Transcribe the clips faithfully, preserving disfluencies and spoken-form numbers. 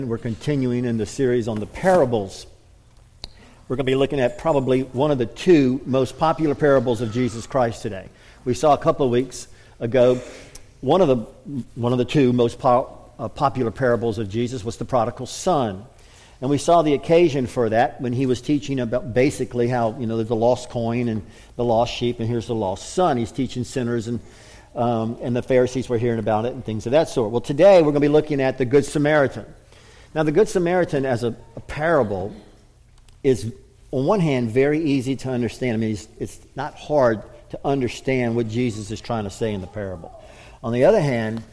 We're continuing in the series on the parables. We're going to be looking at probably one of the two most popular parables of Jesus Christ today. We saw a couple of weeks ago one of the one of the two most po- uh, popular parables of Jesus was the prodigal son. And we saw the occasion for that when he was teaching about basically how, you know, there's the lost coin and the lost sheep, and here's the lost son. He's teaching sinners, and um, and the Pharisees were hearing about it and things of that sort. Well, today we're going to be looking at the Good Samaritan. Now, the Good Samaritan as a, a parable is, on one hand, very easy to understand. I mean, it's, it's not hard to understand what Jesus is trying to say in the parable. On the other hand,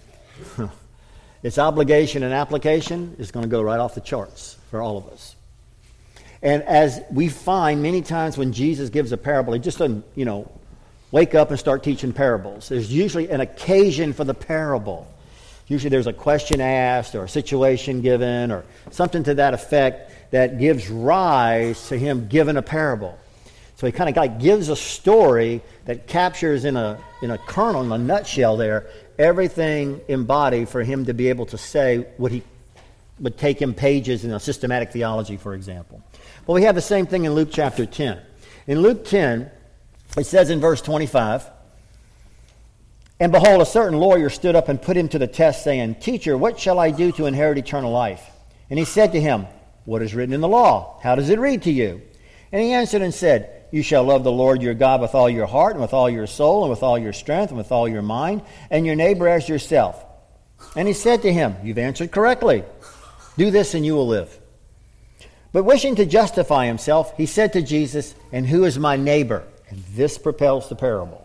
its obligation and application is going to go right off the charts for all of us. And as we find many times when Jesus gives a parable, he just doesn't, you know, wake up and start teaching parables. There's usually an occasion for the parable. Usually there's a question asked or a situation given or something to that effect that gives rise to him giving a parable. So he kind of like gives a story that captures in a in a kernel, in a nutshell there, everything embodied for him to be able to say what he would take him pages in a systematic theology, for example. Well, we have the same thing in Luke chapter ten. In Luke ten, it says in verse twenty-five, "And behold, a certain lawyer stood up and put him to the test, saying, 'Teacher, what shall I do to inherit eternal life?' And he said to him, 'What is written in the law? How does it read to you?' And he answered and said, 'You shall love the Lord your God with all your heart, and with all your soul, and with all your strength, and with all your mind, and your neighbor as yourself.' And he said to him, 'You've answered correctly. Do this and you will live.' But wishing to justify himself, he said to Jesus, 'And who is my neighbor?' And this propels the parable.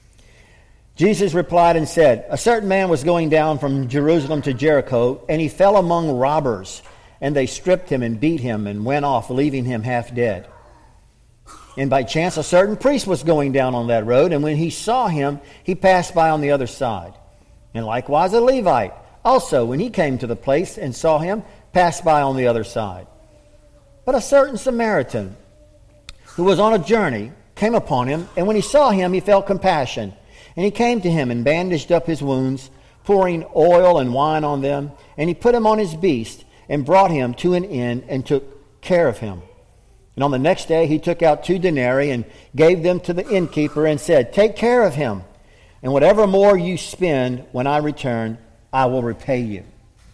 Jesus replied and said, 'A certain man was going down from Jerusalem to Jericho, and he fell among robbers, and they stripped him and beat him and went off, leaving him half dead. And by chance a certain priest was going down on that road, and when he saw him, he passed by on the other side. And likewise a Levite, also when he came to the place and saw him, passed by on the other side. But a certain Samaritan, who was on a journey, came upon him, and when he saw him, he felt compassion. And he came to him and bandaged up his wounds, pouring oil and wine on them. And he put him on his beast and brought him to an inn and took care of him. And on the next day he took out two denarii and gave them to the innkeeper and said, 'Take care of him, and whatever more you spend when I return, I will repay you.'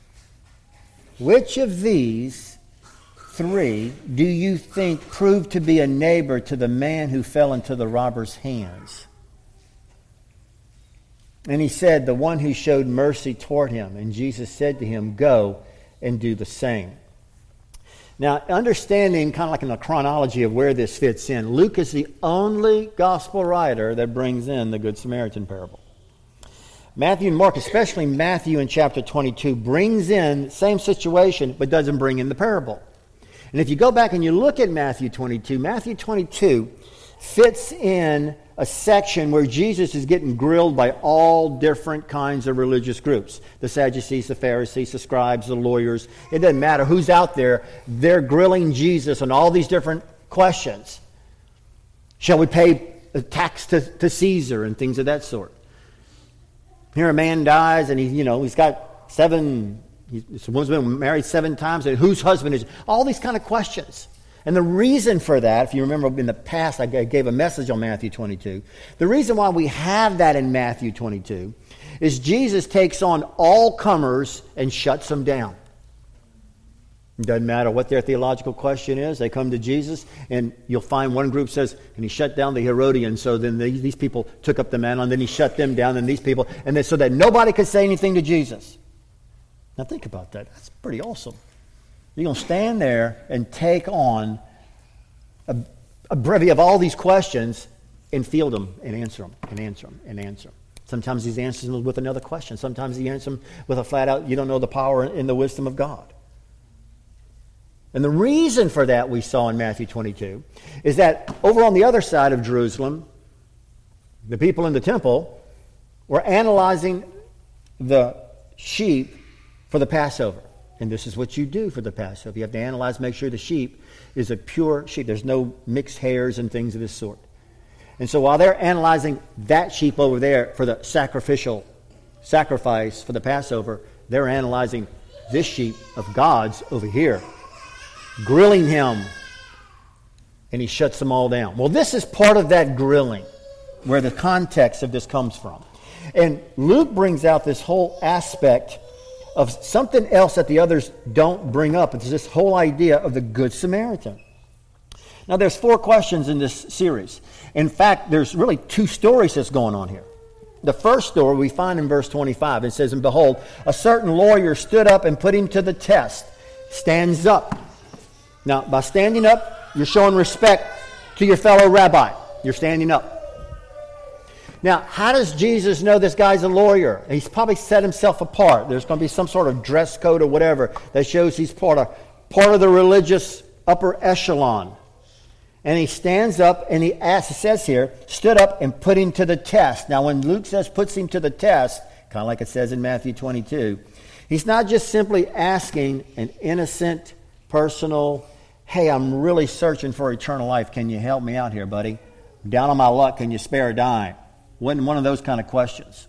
Which of these three do you think proved to be a neighbor to the man who fell into the robber's hands?" And he said, "The one who showed mercy toward him." And Jesus said to him, "Go and do the same." Now, understanding kind of like in the chronology of where this fits in, Luke is the only gospel writer that brings in the Good Samaritan parable. Matthew and Mark, especially Matthew in chapter twenty-two, brings in the same situation but doesn't bring in the parable. And if you go back and you look at Matthew twenty-two, Matthew twenty-two fits in a section where Jesus is getting grilled by all different kinds of religious groups. The Sadducees, the Pharisees, the scribes, the lawyers. It doesn't matter who's out there. They're grilling Jesus on all these different questions. Shall we pay a tax to, to Caesar and things of that sort? Here a man dies and he, you know, he's got seven, he's, one's been married seven times, and whose husband is? All these kind of questions. And the reason for that, if you remember in the past I gave a message on Matthew twenty-two, the reason why we have that in Matthew twenty-two is Jesus takes on all comers and shuts them down. It doesn't matter what their theological question is. They come to Jesus, and you'll find one group says, and he shut down the Herodians, so then the, these people took up the mantle, and then he shut them down, and these people, and then so that nobody could say anything to Jesus. Now think about that. That's pretty awesome. You're going to stand there and take on a, a brevity of all these questions and field them and answer them and answer them and answer them. Sometimes he answers them with another question. Sometimes he answers them with a flat out, you don't know the power and the wisdom of God. And the reason for that we saw in Matthew twenty-two is that over on the other side of Jerusalem, the people in the temple were analyzing the sheep for the Passover. And this is what you do for the Passover. You have to analyze, make sure the sheep is a pure sheep. There's no mixed hairs and things of this sort. And so while they're analyzing that sheep over there for the sacrificial sacrifice for the Passover, they're analyzing this sheep of God's over here, grilling him. And he shuts them all down. Well, this is part of that grilling, where the context of this comes from. And Luke brings out this whole aspect of something else that the others don't bring up. It's this whole idea of the Good Samaritan. Now, there's four questions in this series. In fact, there's really two stories that's going on here. The first story we find in verse twenty-five. It says, "And behold, a certain lawyer stood up and put him to the test." Stands up. Now, by standing up, you're showing respect to your fellow rabbi. You're standing up. Now, how does Jesus know this guy's a lawyer? He's probably set himself apart. There's going to be some sort of dress code or whatever that shows he's part of, part of the religious upper echelon. And he stands up and he asks, it says here, stood up and put him to the test. Now, when Luke says puts him to the test, kind of like it says in Matthew twenty-two, he's not just simply asking an innocent, personal, "Hey, I'm really searching for eternal life. Can you help me out here, buddy? I'm down on my luck. Can you spare a dime?" Wasn't one of those kind of questions.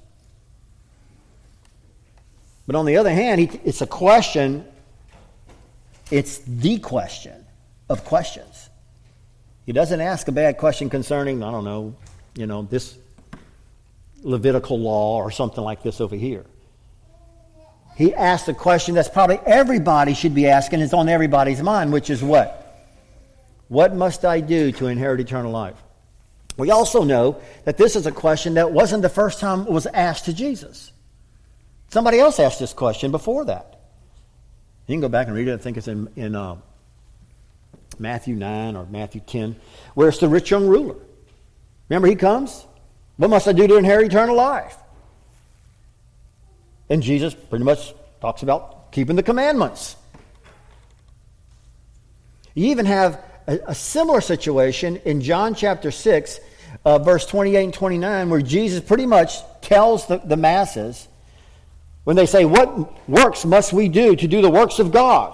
But on the other hand, he, it's a question, it's the question of questions. He doesn't ask a bad question concerning, I don't know, you know, this Levitical law or something like this over here. He asks a question that's probably everybody should be asking. It's on everybody's mind, which is what? What must I do to inherit eternal life? We also know that this is a question that wasn't the first time it was asked to Jesus. Somebody else asked this question before that. You can go back and read it. I think it's in, in uh, Matthew nine or Matthew ten, where it's the rich young ruler. Remember, he comes. What must I do to inherit eternal life? And Jesus pretty much talks about keeping the commandments. You even have a, a similar situation in John chapter six, uh, verse twenty-eight and twenty-nine, where Jesus pretty much tells the, the masses, when they say, "What works must we do to do the works of God?"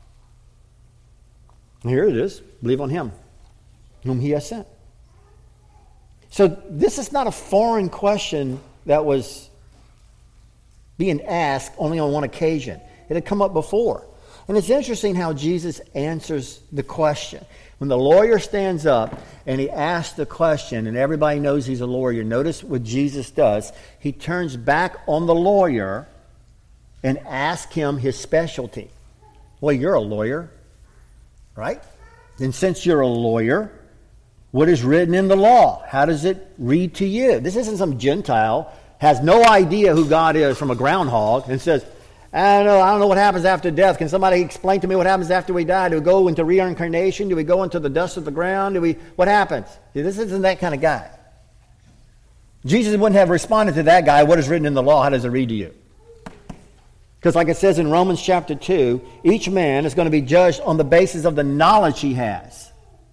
And here it is, believe on him whom he has sent. So this is not a foreign question that was being asked only on one occasion. It had come up before. And it's interesting how Jesus answers the question. When the lawyer stands up and he asks the question, and everybody knows he's a lawyer, notice what Jesus does. He turns back on the lawyer and asks him his specialty. Well, you're a lawyer, right? And since you're a lawyer, what is written in the law? How does it read to you? This isn't some Gentile, has no idea who God is from a groundhog, and says, I don't know, I don't know what happens after death. Can somebody explain to me what happens after we die? Do we go into reincarnation? Do we go into the dust of the ground? Do we? What happens? See, this isn't that kind of guy. Jesus wouldn't have responded to that guy, what is written in the law, how does it read to you? Because like it says in Romans chapter two, each man is going to be judged on the basis of the knowledge he has.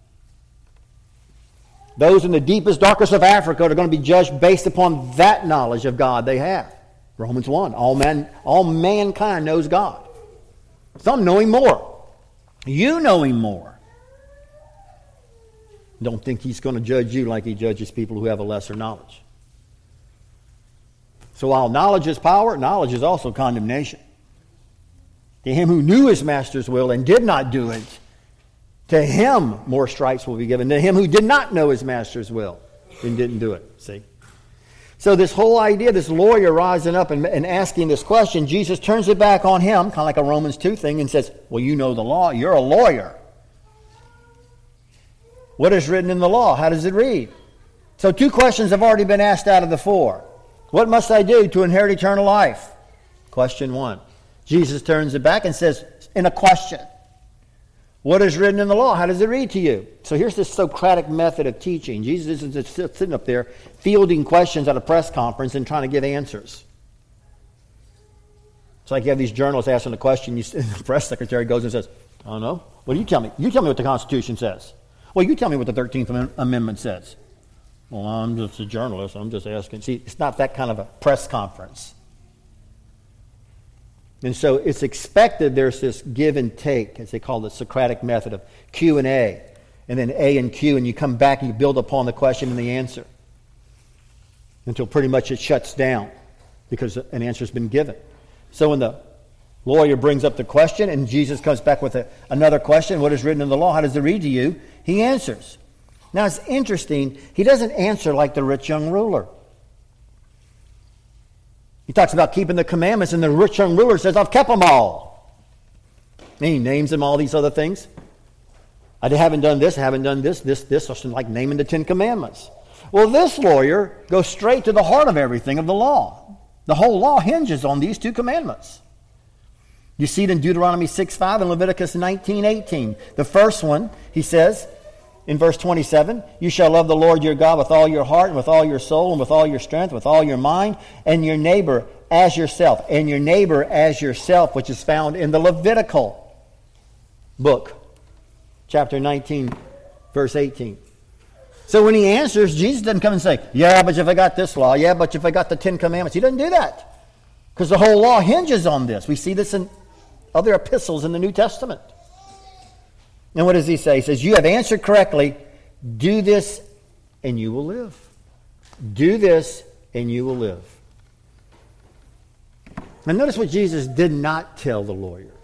Those in the deepest, darkest of Africa are going to be judged based upon that knowledge of God they have. Romans one, all man, all mankind knows God. Some know him more. You know him more. Don't think he's going to judge you like he judges people who have a lesser knowledge. So while knowledge is power, knowledge is also condemnation. To him who knew his master's will and did not do it, to him more stripes will be given. To him who did not know his master's will and didn't do it. See? So this whole idea, this lawyer rising up and, and asking this question, Jesus turns it back on him, kind of like a Romans two thing, and says, well, you know the law. You're a lawyer. What is written in the law? How does it read? So two questions have already been asked out of the four. What must I do to inherit eternal life? Question one. Jesus turns it back and says, in a question, what is written in the law? How does it read to you? So here's this Socratic method of teaching. Jesus isn't just sitting up there fielding questions at a press conference and trying to give answers. It's like you have these journalists asking a question, you, the press secretary goes and says, I don't know. Well, you tell me. You tell me what the Constitution says. Well, you tell me what the thirteenth Amendment says. Well, I'm just a journalist. I'm just asking. See, it's not that kind of a press conference. And so it's expected there's this give and take, as they call the Socratic method of Q and A, and then A and Q, and you come back and you build upon the question and the answer until pretty much it shuts down because an answer's been given. So in the Lawyer brings up the question, and Jesus comes back with a, another question. What is written in the law? How does it read to you? He answers. Now, it's interesting. He doesn't answer like the rich young ruler. He talks about keeping the commandments, and the rich young ruler says, I've kept them all. And he names them all these other things. I haven't done this, I haven't done this, this, this, or something like naming the Ten Commandments. Well, this lawyer goes straight to the heart of everything of the law. The whole law hinges on these two commandments. You see it in Deuteronomy six five and Leviticus nineteen eighteen. The first one, he says, in verse twenty-seven, you shall love the Lord your God with all your heart and with all your soul and with all your strength, with all your mind, and your neighbor as yourself. And your neighbor as yourself, which is found in the Levitical book, chapter nineteen, verse eighteen. So when he answers, Jesus doesn't come and say, yeah, but if I got this law, yeah, but if I got the Ten Commandments. He doesn't do that. Because the whole law hinges on this. We see this in other epistles in the New Testament. And what does he say? He says, you have answered correctly. Do this and you will live. Do this and you will live. Now notice what Jesus did not tell the lawyer.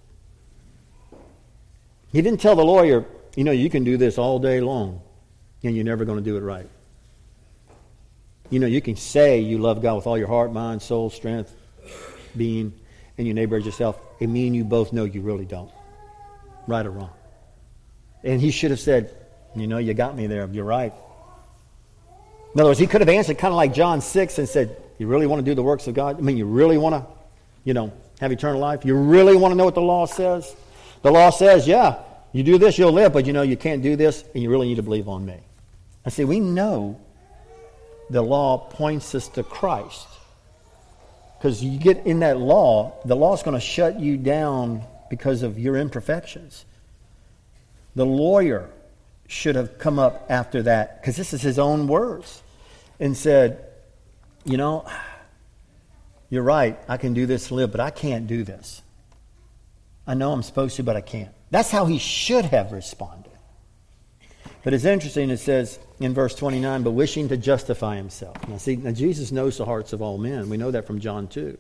He didn't tell the lawyer, you know, you can do this all day long and you're never going to do it right. You know, you can say you love God with all your heart, mind, soul, strength, being, and your neighbor as yourself. And me and you both know you really don't. Right or wrong. And he should have said, you know, you got me there. You're right. In other words, he could have answered kind of like John six and said, you really want to do the works of God? I mean, you really want to, you know, have eternal life? You really want to know what the law says? The law says, yeah, you do this, you'll live, but you know, you can't do this, and you really need to believe on me. I see, we know the law points us to Christ. Because you get in that law, the law is going to shut you down because of your imperfections. The lawyer should have come up after that, because this is his own words, and said, you know, you're right, I can do this and live, but I can't do this. I know I'm supposed to, but I can't. That's how he should have responded. But it's interesting, it says in verse twenty-nine, but wishing to justify himself. Now see, now Jesus knows the hearts of all men. We know that from John two.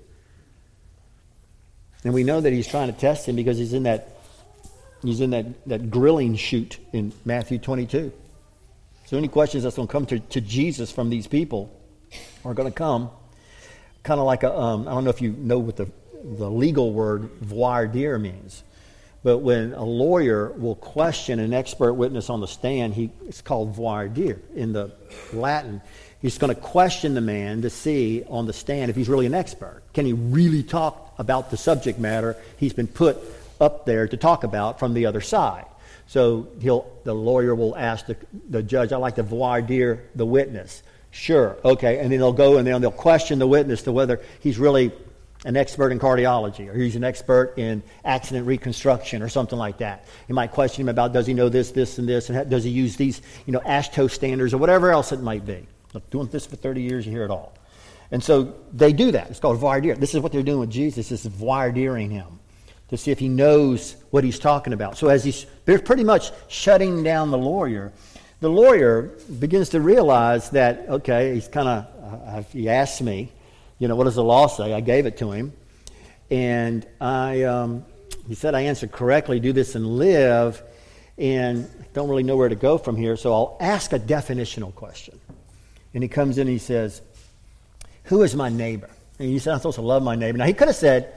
And we know that he's trying to test him because he's in that he's in that, that grilling chute in Matthew twenty-two. So any questions that's going to come to, to Jesus from these people are going to come kind of like a, um, I don't know if you know what the, the legal word voir dire means. But when a lawyer will question an expert witness on the stand, he, it's called voir dire in the Latin. He's going to question the man to see on the stand if he's really an expert. Can he really talk about the subject matter he's been put up there to talk about from the other side? So he'll, the lawyer will ask the, the judge, I'd like to voir dire the witness. Sure, okay. And then they'll go and then they'll question the witness to whether he's really an expert in cardiology, or he's an expert in accident reconstruction, or something like that. You might question him about, does he know this, this, and this, and does he use these, you know, AASHTO standards, or whatever else it might be. Look, doing this for thirty years, you hear it all. And so they do that. It's called voir dire. This is what they're doing with Jesus. This is voir diring him to see if he knows what he's talking about. So as he's, they're pretty much shutting down the lawyer. The lawyer begins to realize that, okay, he's kind of, uh, he asked me, you know, what does the law say? I gave it to him. And I, um, he said I answered correctly, do this and live, and don't really know where to go from here, so I'll ask a definitional question. And he comes in and he says, who is my neighbor? And he said, I'm supposed to love my neighbor. Now, he could have said,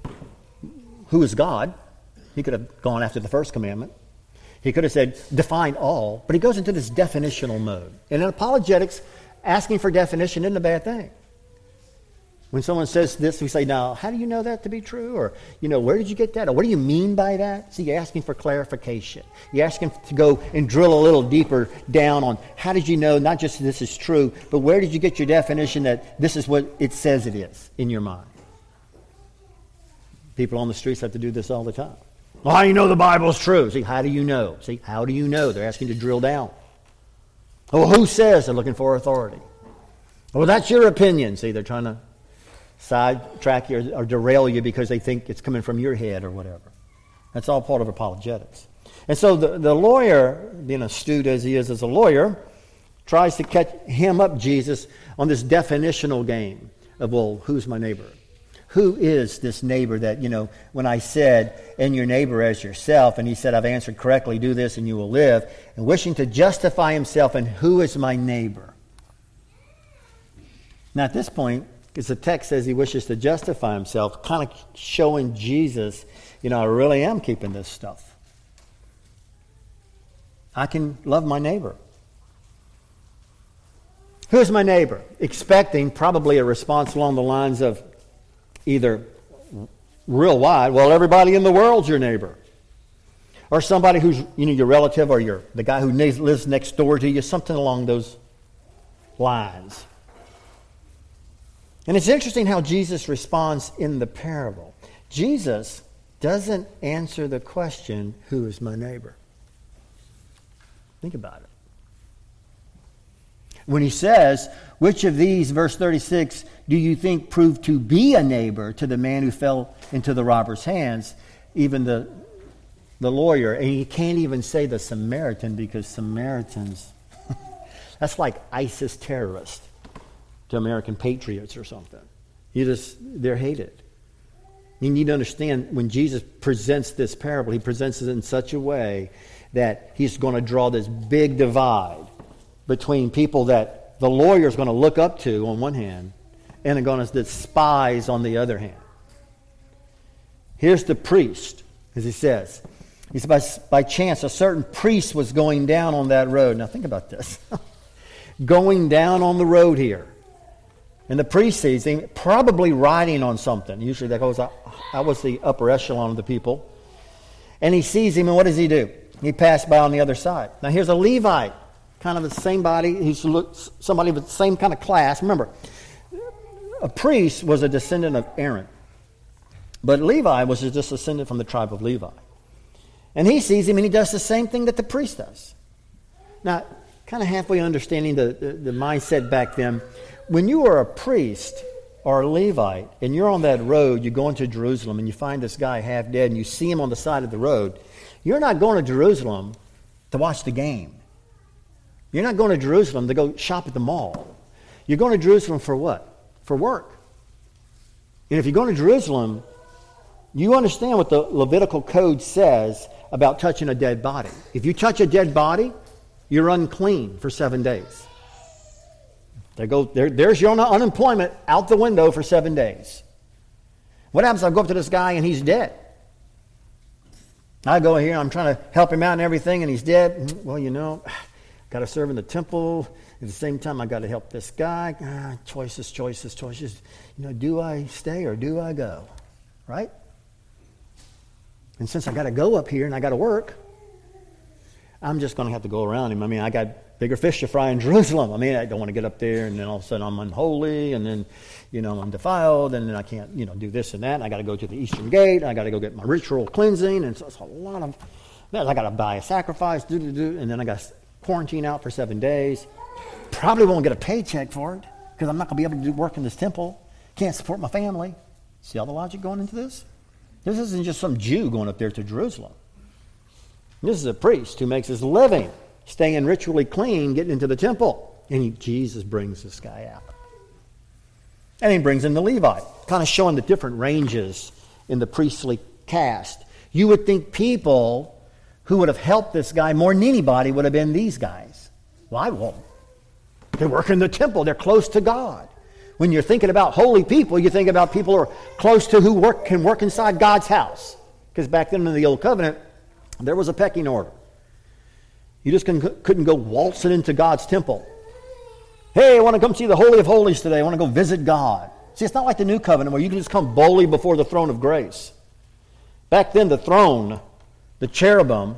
who is God? He could have gone after the first commandment. He could have said, define all, but he goes into this definitional mode. And in apologetics, asking for definition isn't a bad thing. When someone says this, we say, now, how do you know that to be true? Or, you know, where did you get that? Or what do you mean by that? See, you're asking for clarification. You're asking to go and drill a little deeper down on how did you know not just this is true, but where did you get your definition that this is what it says it is in your mind? People on the streets have to do this all the time. Well, how do you know the Bible's true? See, how do you know? See, how do you know? They're asking to drill down. Oh, who says? They're looking for authority. Well, that's your opinion. See, they're trying to sidetrack you or derail you because they think it's coming from your head or whatever. That's all part of apologetics. And so the, the lawyer, being astute as he is as a lawyer, tries to catch him up, Jesus, on this definitional game of, well, who's my neighbor? Who is this neighbor that, you know, when I said, and your neighbor as yourself, and he said, I've answered correctly, do this and you will live, and wishing to justify himself, and who is my neighbor? Now at this point, because the text says he wishes to justify himself, kind of showing Jesus, you know, I really am keeping this stuff. I can love my neighbor. Who's my neighbor? Expecting probably a response along the lines of either real wide, well, everybody in the world's your neighbor. Or somebody who's, you know, your relative or your the guy who lives next door to you, something along those lines. And it's interesting how Jesus responds in the parable. Jesus doesn't answer the question, who is my neighbor? Think about it. When he says, which of these, verse thirty-six, do you think proved to be a neighbor to the man who fell into the robber's hands? Even the, the lawyer, and he can't even say the Samaritan because Samaritans, that's like ISIS terrorists to American patriots or something. You just, they're hated. You need to understand when Jesus presents this parable, he presents it in such a way that he's going to draw this big divide between people that the lawyer is going to look up to on one hand and are going to despise on the other hand. Here's the priest, as he says. He said, by, by chance, a certain priest was going down on that road. Now think about this. Going down on the road here. And the priest sees him probably riding on something. Usually that goes, that was the upper echelon of the people. And he sees him, and what does he do? He passed by on the other side. Now here's a Levite, kind of the same body. He's somebody with the same kind of class. Remember, a priest was a descendant of Aaron. But Levi was just a descendant from the tribe of Levi. And he sees him, and he does the same thing that the priest does. Now, kind of halfway understanding the, the, the mindset back then, when you are a priest or a Levite, and you're on that road, you go into Jerusalem, and you find this guy half dead, and you see him on the side of the road, you're not going to Jerusalem to watch the game. You're not going to Jerusalem to go shop at the mall. You're going to Jerusalem for what? For work. And if you're going to Jerusalem, you understand what the Levitical code says about touching a dead body. If you touch a dead body, you're unclean for seven days. There go, there, there's your unemployment out the window for seven days. What happens if I go up to this guy and he's dead? I go here, I'm trying to help him out and everything, and he's dead. Well, you know, got to serve in the temple. At the same time, I got to help this guy. Ah, choices, choices, choices. You know, do I stay or do I go? Right? And since I got to go up here and I got to work, I'm just going to have to go around him. I mean, I got bigger fish to fry in Jerusalem. I mean, I don't want to get up there and then all of a sudden I'm unholy and then, you know, I'm defiled and then I can't, you know, do this and that. And I got to go to the Eastern Gate. I got to go get my ritual cleansing. And so it's a lot of, I got to buy a sacrifice, do, do, do, and then I got to quarantine out for seven days. Probably won't get a paycheck for it because I'm not going to be able to do work in this temple. Can't support my family. See all the logic going into this? This isn't just some Jew going up there to Jerusalem. This is a priest who makes his living staying ritually clean, getting into the temple. And he, Jesus brings this guy out. And he brings in the Levite, kind of showing the different ranges in the priestly caste. You would think people who would have helped this guy more than anybody would have been these guys. Why? Well, they work in the temple. They're close to God. When you're thinking about holy people, you think about people who are close to who work can work inside God's house. Because back then in the Old Covenant, there was a pecking order. You just couldn't, couldn't go waltzing into God's temple. Hey, I want to come see the Holy of Holies today. I want to go visit God. See, it's not like the New Covenant where you can just come boldly before the throne of grace. Back then, the throne, the cherubim,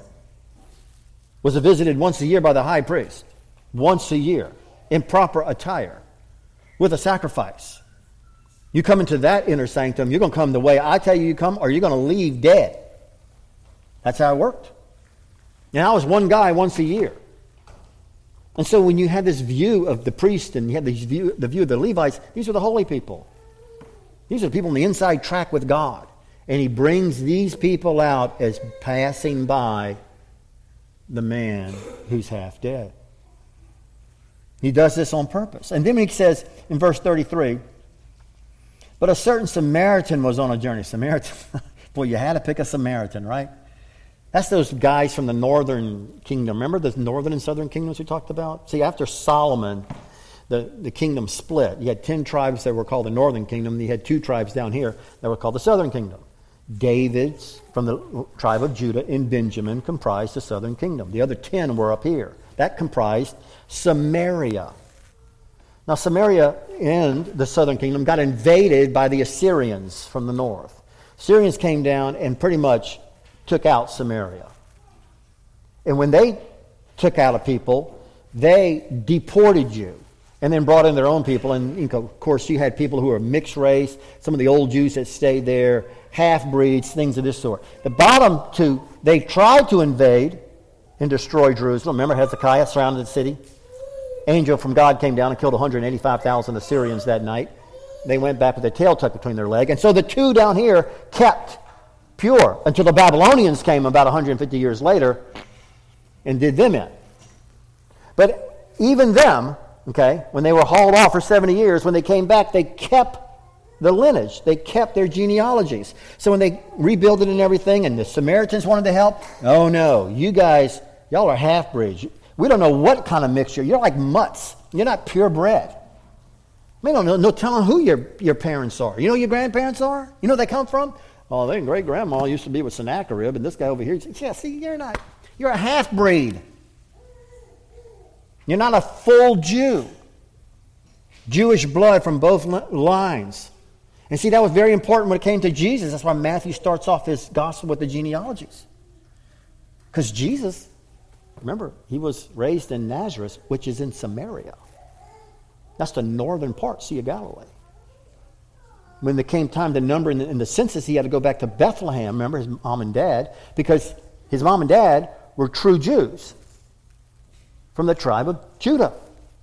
was visited once a year by the high priest. Once a year, in proper attire, with a sacrifice. You come into that inner sanctum, you're going to come the way I tell you you come, or you're going to leave dead. That's how it worked. And I was one guy once a year. And so when you had this view of the priest and you had this view, the view of the Levites, these are the holy people. These are the people on the inside track with God. And he brings these people out as passing by the man who's half dead. He does this on purpose. And then he says in verse thirty-three, But a certain Samaritan was on a journey. Samaritan, boy, you had to pick a Samaritan, right? That's those guys from the northern kingdom. Remember the northern and southern kingdoms we talked about? See, after Solomon, the, the kingdom split. You had ten tribes that were called the northern kingdom. You had two tribes down here that were called the southern kingdom. David's from the tribe of Judah and Benjamin comprised the southern kingdom. The other ten were up here. That comprised Samaria. Now, Samaria and the southern kingdom got invaded by the Assyrians from the north. Assyrians came down and pretty much took out Samaria. And when they took out a people, they deported you and then brought in their own people. And you know, of course, you had people who were mixed race, some of the old Jews that stayed there, half-breeds, things of this sort. The bottom two, they tried to invade and destroy Jerusalem. Remember Hezekiah surrounded the city? Angel from God came down and killed one hundred eighty-five thousand Assyrians that night. They went back with their tail tucked between their leg. And so the two down here kept pure until the Babylonians came about one hundred fifty years later and did them in. But even them, okay, when they were hauled off for seventy years, when they came back, they kept the lineage. They kept their genealogies. So when they rebuilt it and everything, and the Samaritans wanted to help, oh no, you guys, y'all are half-breeds. We don't know what kind of mixture. You're like mutts. You're not purebred. We don't know no telling who your, your parents are. You know who your grandparents are? You know where they come from? Oh, their great-grandma used to be with Sennacherib, and this guy over here, yeah, see, you're not, you're a half-breed. You're not a full Jew. Jewish blood from both lines. And see, that was very important when it came to Jesus. That's why Matthew starts off his gospel with the genealogies. Because Jesus, remember, he was raised in Nazareth, which is in Samaria. That's the northern part, Sea of Galilee. When it came time to number in the, in the census, he had to go back to Bethlehem, remember, his mom and dad, because his mom and dad were true Jews from the tribe of Judah.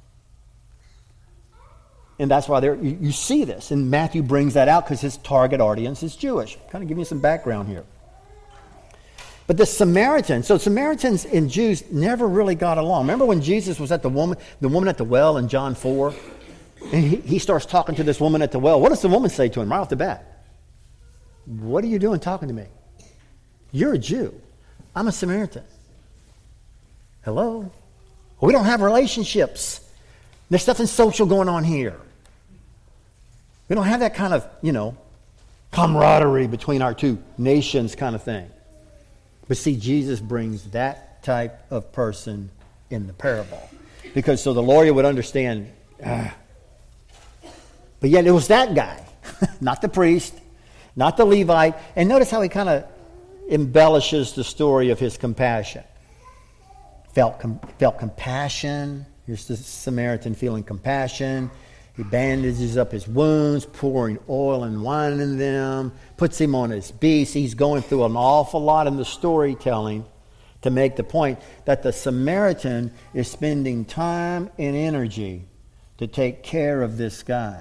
And that's why you, you see this. And Matthew brings that out because his target audience is Jewish. Kind of giving you some background here. But the Samaritans, so Samaritans and Jews never really got along. Remember when Jesus was at the woman, the woman at the well in John four? And he, he starts talking to this woman at the well. What does the woman say to him right off the bat? What are you doing talking to me? You're a Jew. I'm a Samaritan. Hello? We don't have relationships. There's nothing social going on here. We don't have that kind of, you know, camaraderie between our two nations kind of thing. But see, Jesus brings that type of person in the parable. Because so the lawyer would understand, ah. But yet it was that guy, not the priest, not the Levite. And notice how he kind of embellishes the story of his compassion. Felt, com- felt compassion. Here's the Samaritan feeling compassion. He bandages up his wounds, pouring oil and wine in them, puts him on his beast. He's going through an awful lot in the storytelling to make the point that the Samaritan is spending time and energy to take care of this guy.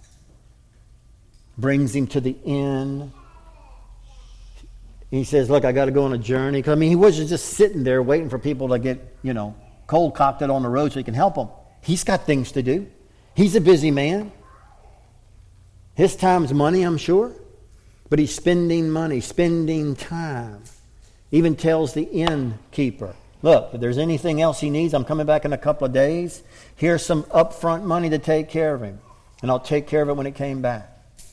Brings him to the inn. He says, look, I got to go on a journey. I mean, he wasn't just sitting there waiting for people to get, you know, cold cocked on the road so he can help them. He's got things to do. He's a busy man. His time's money, I'm sure. But he's spending money, spending time. Even tells the innkeeper, look, if there's anything else he needs, I'm coming back in a couple of days. Here's some upfront money to take care of him. And I'll take care of it when it came back.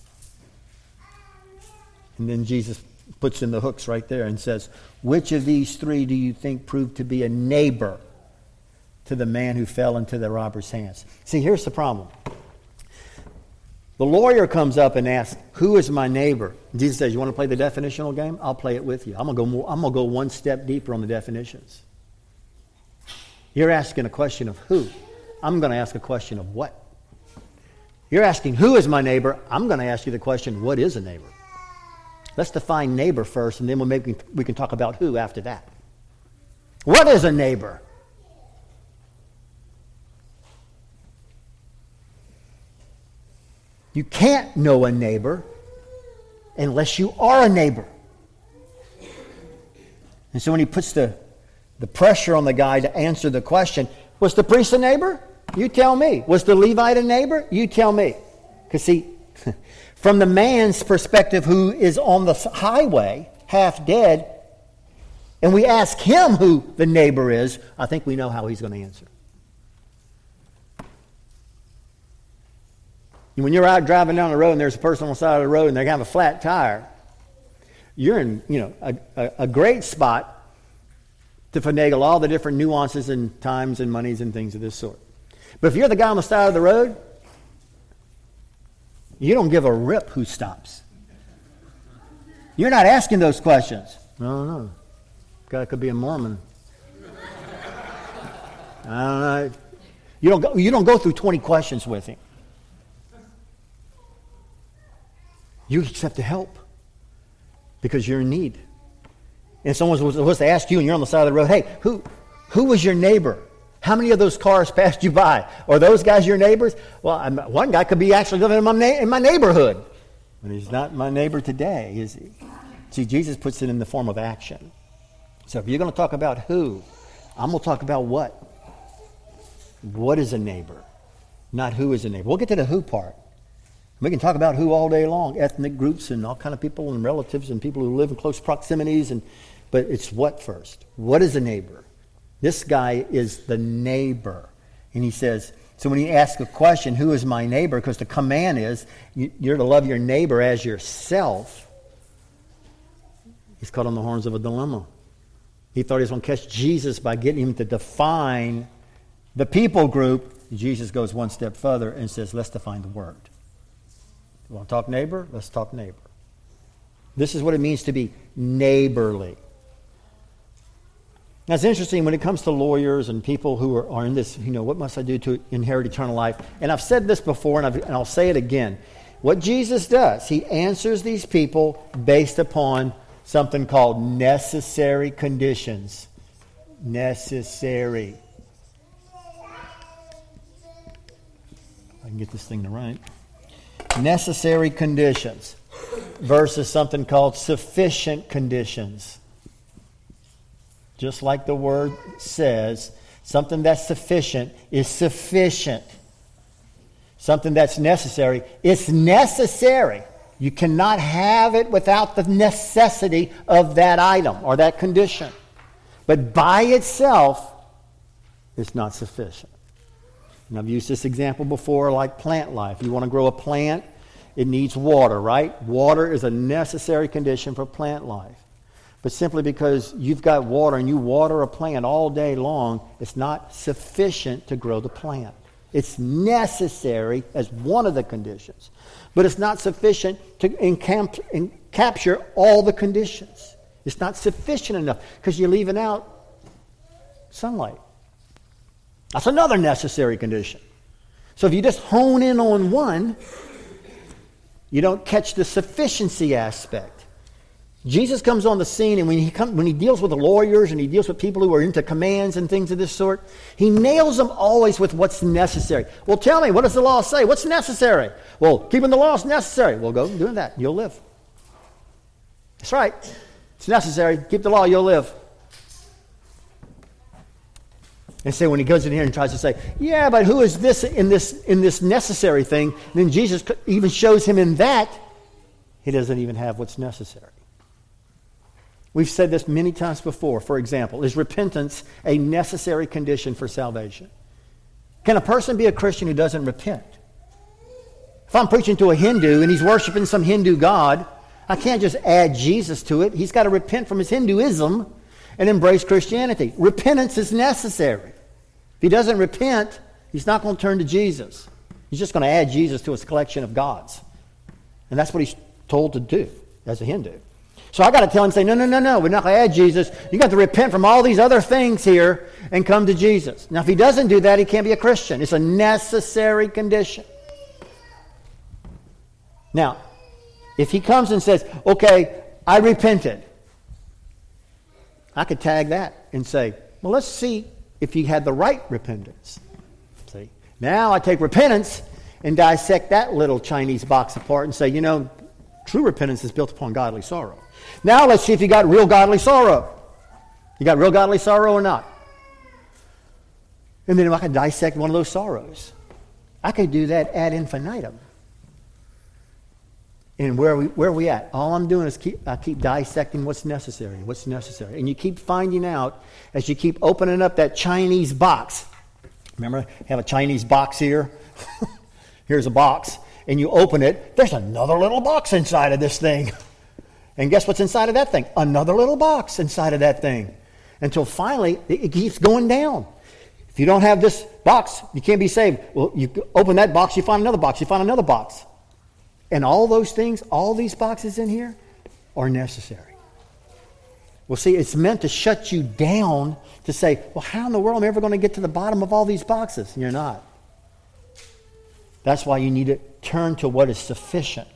And then Jesus puts in the hooks right there and says, which of these three do you think proved to be a neighbor to the man who fell into the robber's hands? See, here's the problem. The lawyer comes up and asks, who is my neighbor? And Jesus says, you want to play the definitional game? I'll play it with you. I'm going to go more, I'm going to go one step deeper on the definitions. You're asking a question of who. I'm going to ask a question of what. You're asking, who is my neighbor? I'm going to ask you the question, what is a neighbor? Let's define neighbor first, and then we'll maybe we can talk about who after that. What is a neighbor? You can't know a neighbor unless you are a neighbor. And so when he puts the, the pressure on the guy to answer the question, was the priest a neighbor? You tell me. Was the Levite a neighbor? You tell me. Because see, From the man's perspective who is on the highway, half dead, and we ask him who the neighbor is, I think we know how he's going to answer. When you're out driving down the road and there's a person on the side of the road and they have a flat tire, you're in, you know, a, a, a great spot to finagle all the different nuances and times and monies and things of this sort. But if you're the guy on the side of the road, you don't give a rip who stops. You're not asking those questions. No, no. Guy could be a Mormon. I don't know. You don't go, you don't go through twenty questions with him. You accept the help because you're in need. And someone was supposed to ask you, and you're on the side of the road, hey, who, who was your neighbor? How many of those cars passed you by? Are those guys your neighbors? Well, I'm, one guy could be actually living in my, na- in my neighborhood. But he's not my neighbor today, is he? See, Jesus puts it in the form of action. So if you're going to talk about who, I'm going to talk about what. What is a neighbor? Not who is a neighbor. We'll get to the who part. We can talk about who all day long, ethnic groups and all kind of people and relatives and people who live in close proximities, and but it's what first? What is a neighbor? This guy is the neighbor. And he says, so when he asks a question, who is my neighbor? Because the command is, you, you're to love your neighbor as yourself. He's caught on the horns of a dilemma. He thought he was going to catch Jesus by getting him to define the people group. Jesus goes one step further and says, let's define the word. You want to talk neighbor? Let's talk neighbor. This is what it means to be neighborly. Now, it's interesting when it comes to lawyers and people who are, are in this, you know, what must I do to inherit eternal life? And I've said this before, and, I've, and I'll say it again. What Jesus does, he answers these people based upon something called necessary conditions. Necessary. I can get this thing to right. Necessary conditions versus something called sufficient conditions. Just like the word says, something that's sufficient is sufficient. Something that's necessary, it's necessary. You cannot have it without the necessity of that item or that condition. But by itself, it's not sufficient. And I've used this example before, like plant life. You want to grow a plant, it needs water, right? Water is a necessary condition for plant life. But simply because you've got water and you water a plant all day long, it's not sufficient to grow the plant. It's necessary as one of the conditions. But it's not sufficient to encamp, en- capture all the conditions. It's not sufficient enough because you're leaving out sunlight. That's another necessary condition. So if you just hone in on one, you don't catch the sufficiency aspect. Jesus comes on the scene, and when he come, when he deals with the lawyers and he deals with people who are into commands and things of this sort, he nails them always with what's necessary. Well, tell me, what does the law say? What's necessary? Well, keeping the law is necessary. Well, go doing that. You'll live. That's right. It's necessary. Keep the law, you'll live. And so when he goes in here and tries to say, yeah, but who is this in this in this necessary thing? Then Jesus even shows him in that he doesn't even have what's necessary. We've said this many times before. For example, is repentance a necessary condition for salvation? Can a person be a Christian who doesn't repent? If I'm preaching to a Hindu and he's worshiping some Hindu god, I can't just add Jesus to it. He's got to repent from his Hinduism and embrace Christianity. Repentance is necessary. If he doesn't repent, he's not going to turn to Jesus. He's just going to add Jesus to his collection of gods. And that's what he's told to do as a Hindu. So I got to tell him, say, no, no, no, no, we're not going to add Jesus. You got to repent from all these other things here and come to Jesus. Now, if he doesn't do that, he can't be a Christian. It's a necessary condition. Now, if he comes and says, okay, I repented, I could tag that and say, well, let's see if you had the right repentance. See? Now I take repentance and dissect that little Chinese box apart and say, you know, true repentance is built upon godly sorrow. Now let's see if you got real godly sorrow. You got real godly sorrow or not? And then if I can dissect one of those sorrows, I could do that ad infinitum. And where are we, where are we at? All I'm doing is keep, I keep dissecting what's necessary, what's necessary. And you keep finding out as you keep opening up that Chinese box. Remember, I have a Chinese box here. Here's a box. And you open it, there's another little box inside of this thing. And guess what's inside of that thing? Another little box inside of that thing. Until finally, it keeps going down. If you don't have this box, you can't be saved. Well, you open that box, you find another box, you find another box. And all those things, all these boxes in here are necessary. Well, see, it's meant to shut you down to say, well, how in the world am I ever going to get to the bottom of all these boxes? And you're not. That's why you need to turn to what is sufficient.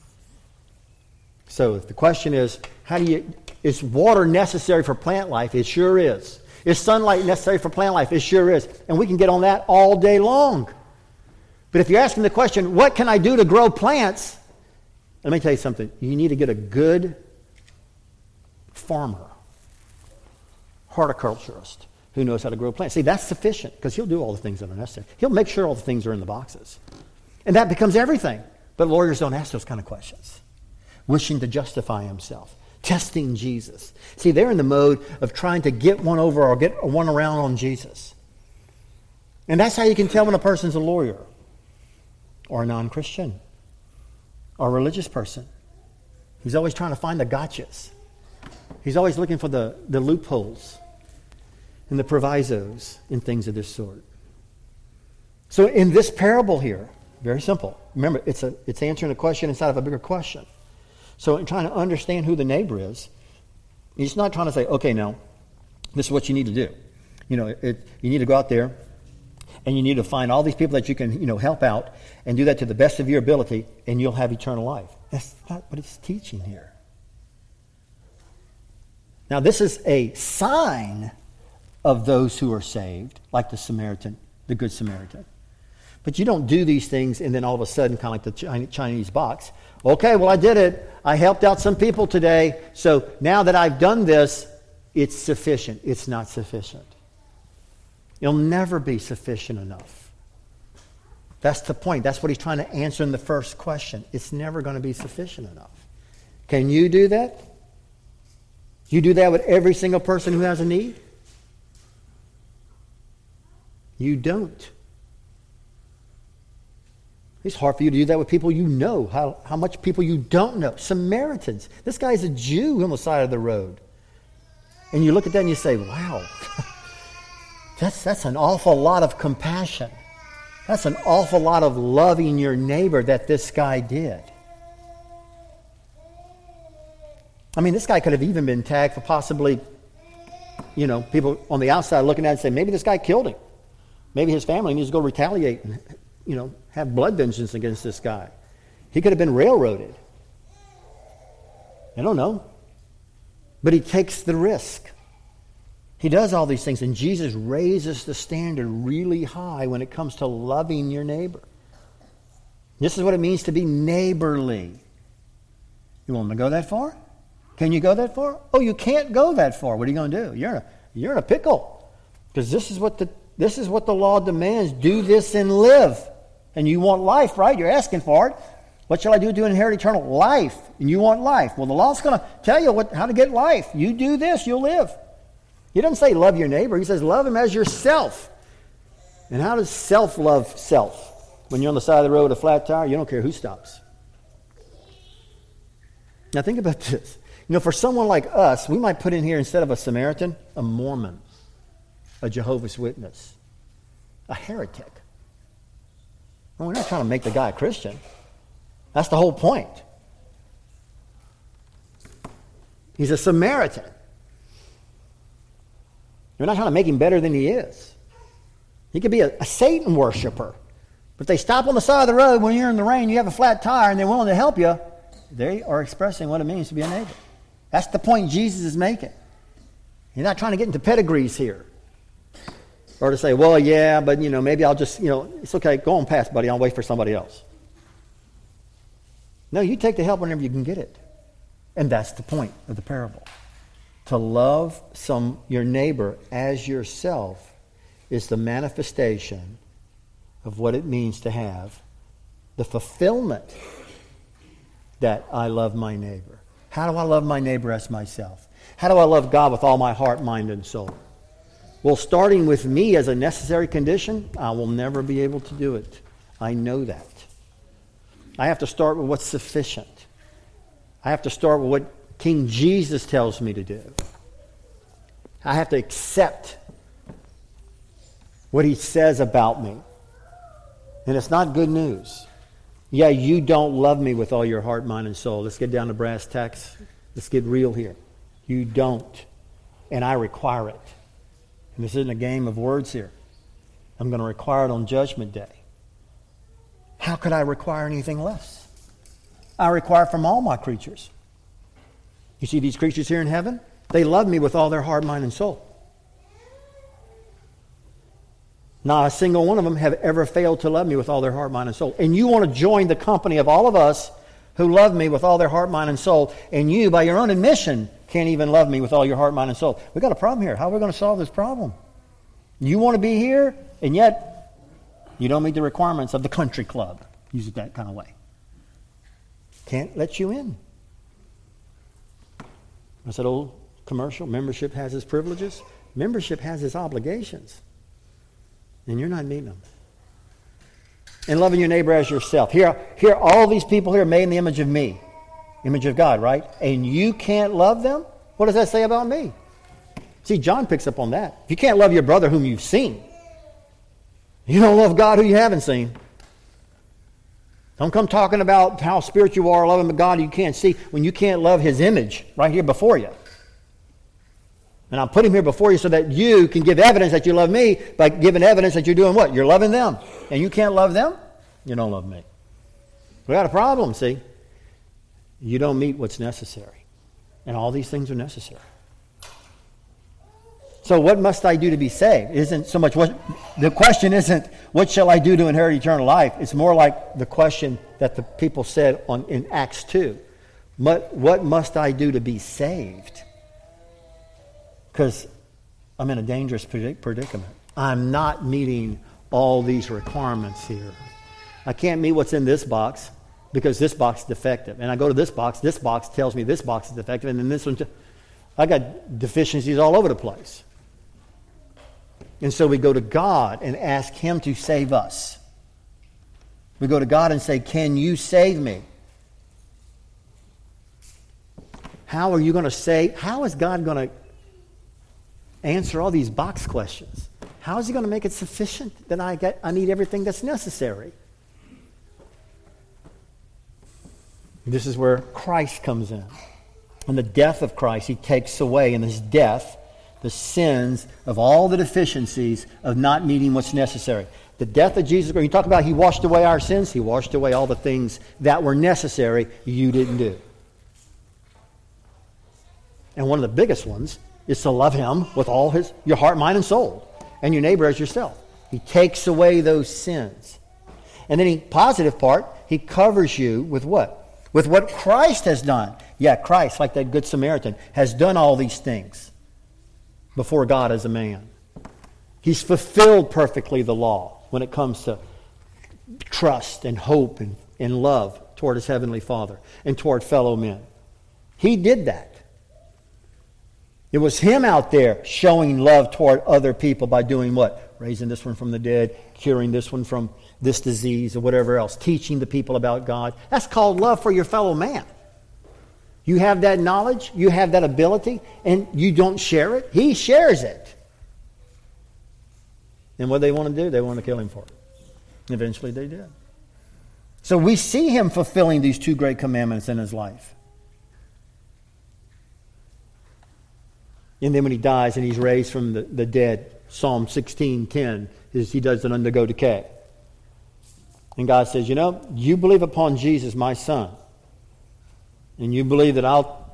So if the question is, how do you, is water necessary for plant life? It sure is. Is sunlight necessary for plant life? It sure is. And we can get on that all day long. But if you're asking the question, what can I do to grow plants? Let me tell you something. You need to get a good farmer, horticulturist, who knows how to grow plants. See, that's sufficient because he'll do all the things that are necessary. He'll make sure all the things are in the boxes. And that becomes everything. But lawyers don't ask those kind of questions. Wishing to justify himself. Testing Jesus. See, they're in the mode of trying to get one over or get one around on Jesus. And that's how you can tell when a person's a lawyer or a non-Christian or a religious person. He's always trying to find the gotchas. He's always looking for the, the loopholes and the provisos in things of this sort. So in this parable here, very simple. Remember, it's a it's answering a question inside of a bigger question. So in trying to understand who the neighbor is, he's not trying to say, okay, now, this is what you need to do. You know, it, you need to go out there and you need to find all these people that you can, you know, help out and do that to the best of your ability and you'll have eternal life. That's not what it's teaching here. Now, this is a sign of those who are saved, like the Samaritan, the Good Samaritan. But you don't do these things and then all of a sudden, kind of like the Chinese box, okay, well, I did it. I helped out some people today. So now that I've done this, it's sufficient. It's not sufficient. It'll never be sufficient enough. That's the point. That's what he's trying to answer in the first question. It's never going to be sufficient enough. Can you do that? You do that with every single person who has a need? You don't. It's hard for you to do that with people you know. How, how much people you don't know. Samaritans. This guy's a Jew on the side of the road. And you look at that and you say, wow, that's, that's an awful lot of compassion. That's an awful lot of loving your neighbor that this guy did. I mean, this guy could have even been tagged for possibly, you know, people on the outside looking at it and say, maybe this guy killed him. Maybe his family needs to go retaliate and, you know, have blood vengeance against this guy. He could have been railroaded. I don't know. But he takes the risk. He does all these things, and Jesus raises the standard really high when it comes to loving your neighbor. This is what it means to be neighborly. You want me to go that far? Can you go that far? Oh, you can't go that far. What are you going to do? You're in a, you're in a pickle. Because this is what the this is what the law demands. Do this and live. And you want life, right? You're asking for it. What shall I do to inherit eternal life? And you want life. Well, the law's going to tell you what, how to get life. You do this, you'll live. He doesn't say love your neighbor. He says love him as yourself. And how does self love self? When you're on the side of the road with a flat tire, you don't care who stops. Now think about this. You know, for someone like us, we might put in here, instead of a Samaritan, a Mormon, a Jehovah's Witness, a heretic. Well, we're not trying to make the guy a Christian. That's the whole point. He's a Samaritan. You're not trying to make him better than he is. He could be a, a Satan worshiper. But if they stop on the side of the road when you're in the rain, you have a flat tire, and they're willing to help you, they are expressing what it means to be a neighbor. That's the point Jesus is making. He's not trying to get into pedigrees here. Or to say, well, yeah, but, you know, maybe I'll just, you know, it's okay, go on past, buddy, I'll wait for somebody else. No, you take the help whenever you can get it. And that's the point of the parable. To love some your neighbor as yourself is the manifestation of what it means to have the fulfillment that I love my neighbor? How do I love my neighbor as myself? How do I love God with all my heart, mind, and soul? Well, starting with me as a necessary condition, I will never be able to do it. I know that. I have to start with what's sufficient. I have to start with what King Jesus tells me to do. I have to accept what he says about me. And it's not good news. Yeah, you don't love me with all your heart, mind, and soul. Let's get down to brass tacks. Let's get real here. You don't. And I require it. And this isn't a game of words here. I'm going to require it on Judgment Day. How could I require anything less? I require from all my creatures. You see these creatures here in heaven? They love me with all their heart, mind, and soul. Not a single one of them have ever failed to love me with all their heart, mind, and soul. And you want to join the company of all of us who love me with all their heart, mind, and soul, and you, by your own admission, can't even love me with all your heart, mind, and soul. We've got a problem here. How are we going to solve this problem? You want to be here, and yet you don't meet the requirements of the country club. Use it that kind of way. Can't let you in. What's that old commercial? Membership has its privileges. Membership has its obligations. And you're not meeting them. And loving your neighbor as yourself. Here, here, all these people here are made in the image of me. Image of God, right? And you can't love them? What does that say about me? See, John picks up on that. If you can't love your brother whom you've seen, you don't love God who you haven't seen. Don't come talking about how spiritual you are, loving God you can't see, when you can't love his image right here before you. And I put him here before you so that you can give evidence that you love me by giving evidence that you're doing what? You're loving them. And you can't love them? You don't love me. We got a problem, see? You don't meet what's necessary. And all these things are necessary. So what must I do to be saved? It isn't so much what the question isn't what shall I do to inherit eternal life? It's more like the question that the people said on in Acts two. What, what must I do to be saved? Because I'm in a dangerous predicament. I'm not meeting all these requirements here. I can't meet what's in this box because this box is defective. And I go to this box, this box tells me this box is defective, and then this one, t- I got deficiencies all over the place. And so we go to God and ask him to save us. We go to God and say, can you save me? How are you going to save? How is God going to answer all these box questions? How is he going to make it sufficient that I get I need everything that's necessary? This is where Christ comes in. In the death of Christ, he takes away in his death the sins of all the deficiencies of not meeting what's necessary. The death of Jesus, when you talk about he washed away our sins, he washed away all the things that were necessary you didn't do. And one of the biggest ones is to love him with all his your heart, mind, and soul, and your neighbor as yourself. He takes away those sins. And then the positive part, he covers you with what? With what Christ has done. Yeah, Christ, like that Good Samaritan, has done all these things before God as a man. He's fulfilled perfectly the law when it comes to trust and hope and, and love toward his heavenly Father and toward fellow men. He did that. It was him out there showing love toward other people by doing what? Raising this one from the dead, curing this one from this disease or whatever else, teaching the people about God. That's called love for your fellow man. You have that knowledge, you have that ability, and you don't share it. He shares it. And what they want to do, they want to kill him for it. Eventually they did. So we see him fulfilling these two great commandments in his life. And then when he dies and he's raised from the, the dead, Psalm sixteen ten, is he doesn't undergo decay. And God says, you know, you believe upon Jesus, my son, and you believe that I'll,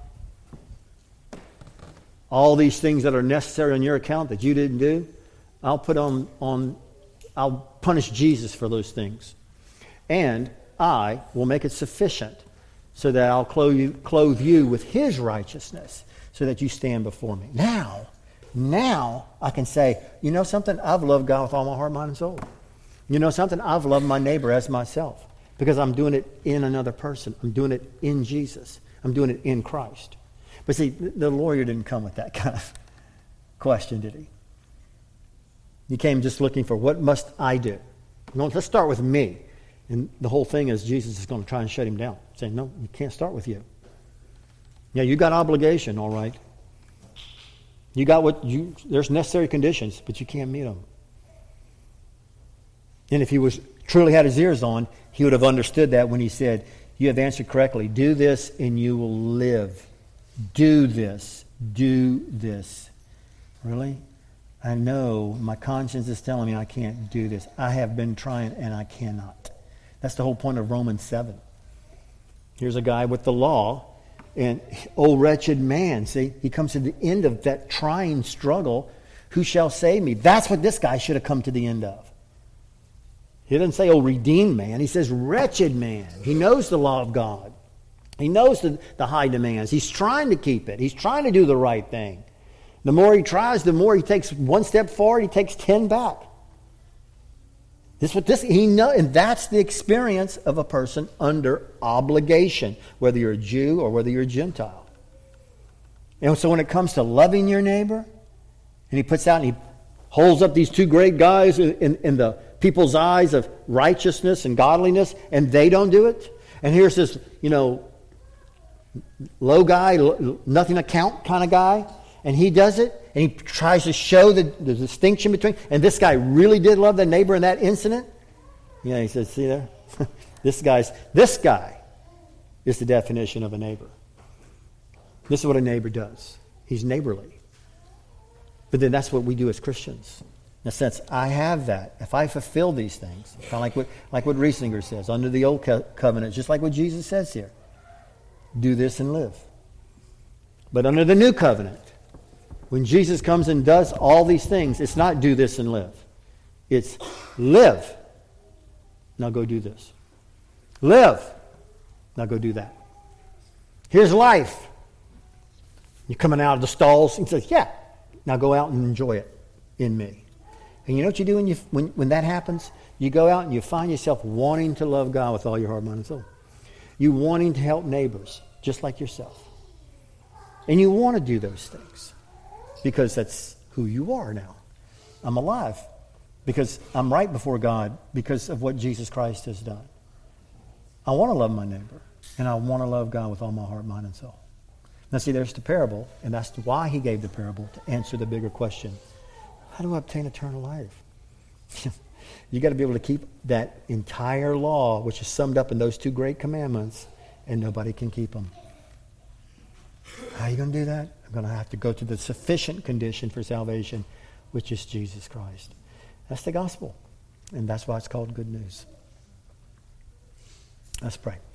all these things that are necessary on your account that you didn't do, I'll put on, on I'll punish Jesus for those things. And I will make it sufficient so that I'll clothe you, clothe you with his righteousness so that you stand before me. Now, now I can say, you know something? I've loved God with all my heart, mind, and soul. You know something? I've loved my neighbor as myself. because I'm doing it in another person. I'm doing it in Jesus. I'm doing it in Christ. But see, the lawyer didn't come with that kind of question, did he? He came just looking for, what must I do? No, let's start with me. And the whole thing is Jesus is going to try and shut him down, saying, no, you can't start with you. Yeah, you got obligation, all right. You got what you, there's necessary conditions, but you can't meet them. And if he was truly had his ears on, he would have understood that when he said, you have answered correctly. Do this and you will live. Do this. Do this. Really? I know my conscience is telling me I can't do this. I have been trying and I cannot. That's the whole point of Romans seven. Here's a guy with the law. And, oh, wretched man. See, he comes to the end of that trying struggle. Who shall save me? That's what this guy should have come to the end of. He doesn't say, oh, redeemed man. He says, wretched man. He knows the law of God. He knows the, the high demands. He's trying to keep it. He's trying to do the right thing. The more he tries, the more he takes one step forward, he takes ten back. This what this he know, and that's the experience of a person under obligation, whether you're a Jew or whether you're a Gentile. And so when it comes to loving your neighbor, and he puts out and he holds up these two great guys in, in, in the people's eyes of righteousness and godliness, and they don't do it. And here's this, you know, low guy, nothing account kind of guy, and he does it, and he tries to show the, the distinction between, and this guy really did love the neighbor in that incident. Yeah, he says, see there? this guy's, this guy is the definition of a neighbor. This is what a neighbor does. He's neighborly. But then that's what we do as Christians. In a sense, I have that. If I fulfill these things, kind of like what, like what Riesinger says, under the old co- covenant, just like what Jesus says here, do this and live. But under the new covenant, when Jesus comes and does all these things, it's not do this and live. It's live. Now go do this. Live. Now go do that. Here's life. You're coming out of the stalls and says, yeah, now go out and enjoy it in me. And you know what you do when, you, when, when that happens? You go out and you find yourself wanting to love God with all your heart, mind, and soul. You wanting to help neighbors just like yourself. And you want to do those things because that's who you are now. I'm alive because I'm right before God because of what Jesus Christ has done. I want to love my neighbor, and I want to love God with all my heart, mind, and soul. Now see, there's the parable, and that's why he gave the parable, to answer the bigger question. How do I obtain eternal life? You got to be able to keep that entire law, which is summed up in those two great commandments, and nobody can keep them. How are you going to do that? I'm going to have to go to the sufficient condition for salvation, which is Jesus Christ. That's the gospel, and that's why it's called good news. Let's pray.